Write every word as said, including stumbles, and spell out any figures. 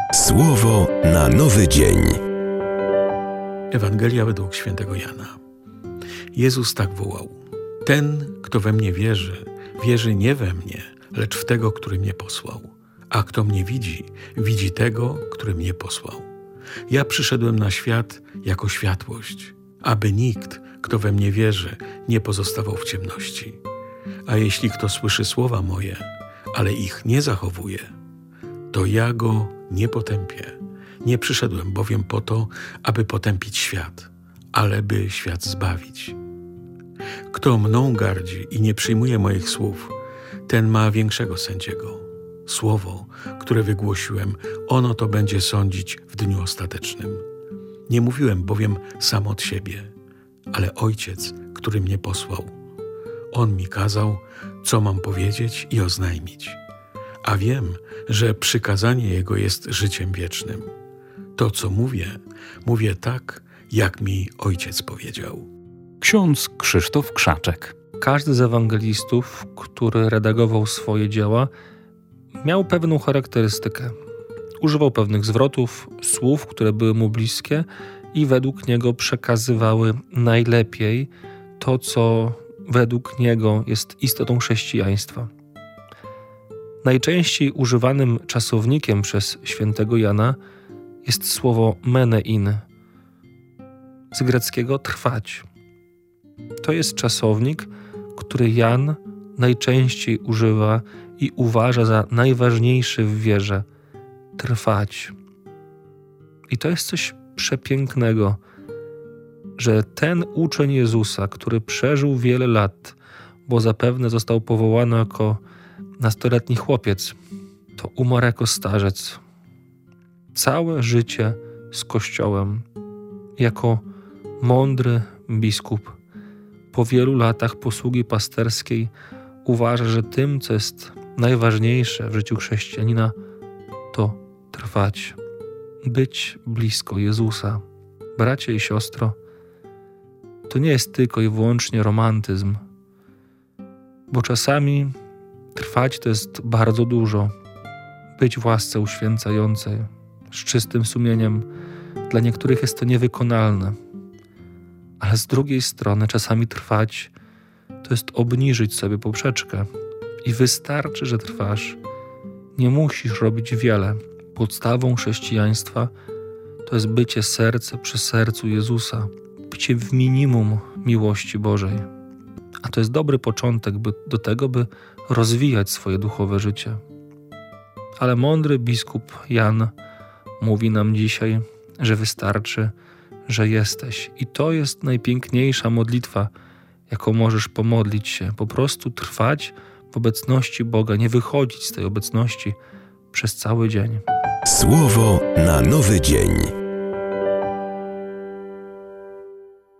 Słowo na nowy dzień. Ewangelia według świętego Jana. Jezus tak wołał: Ten, kto we mnie wierzy, wierzy nie we mnie, lecz w tego, który mnie posłał. A kto mnie widzi, widzi tego, który mnie posłał. Ja przyszedłem na świat jako światłość, aby nikt, kto we mnie wierzy, nie pozostawał w ciemności. A jeśli kto słyszy słowa moje, ale ich nie zachowuje, to ja go nie potępię. Nie przyszedłem bowiem po to, aby potępić świat, ale by świat zbawić. Kto mną gardzi i nie przyjmuje moich słów, ten ma większego sędziego. Słowo, które wygłosiłem, ono to będzie sądzić w dniu ostatecznym. Nie mówiłem bowiem sam od siebie, ale Ojciec, który mnie posłał. On mi kazał, co mam powiedzieć i oznajmić. A wiem, że przykazanie Jego jest życiem wiecznym. To, co mówię, mówię tak, jak mi Ojciec powiedział. Ksiądz Krzysztof Krzaczek. Każdy z ewangelistów, który redagował swoje dzieła, miał pewną charakterystykę. Używał pewnych zwrotów, słów, które były mu bliskie i według niego przekazywały najlepiej to, co według niego jest istotą chrześcijaństwa. Najczęściej używanym czasownikiem przez świętego Jana jest słowo menein, z greckiego trwać. To jest czasownik, który Jan najczęściej używa i uważa za najważniejszy w wierze – trwać. I to jest coś przepięknego, że ten uczeń Jezusa, który przeżył wiele lat, bo zapewne został powołany jako nastoletni chłopiec, to umarł jako starzec. Całe życie z Kościołem, jako mądry biskup, po wielu latach posługi pasterskiej uważa, że tym, co jest najważniejsze w życiu chrześcijanina, to trwać, być blisko Jezusa. Bracie i siostro, to nie jest tylko i wyłącznie romantyzm, bo czasami trwać to jest bardzo dużo. Być w łasce uświęcającej, z czystym sumieniem, dla niektórych jest to niewykonalne. Ale z drugiej strony czasami trwać to jest obniżyć sobie poprzeczkę i wystarczy, że trwasz. Nie musisz robić wiele. Podstawą chrześcijaństwa to jest bycie serce przy sercu Jezusa, bycie w minimum miłości Bożej. A to jest dobry początek by, do tego, by rozwijać swoje duchowe życie. Ale mądry biskup Jan mówi nam dzisiaj, że wystarczy, że jesteś. I to jest najpiękniejsza modlitwa, jaką możesz pomodlić się. Po prostu trwać w obecności Boga, nie wychodzić z tej obecności przez cały dzień. Słowo na nowy dzień.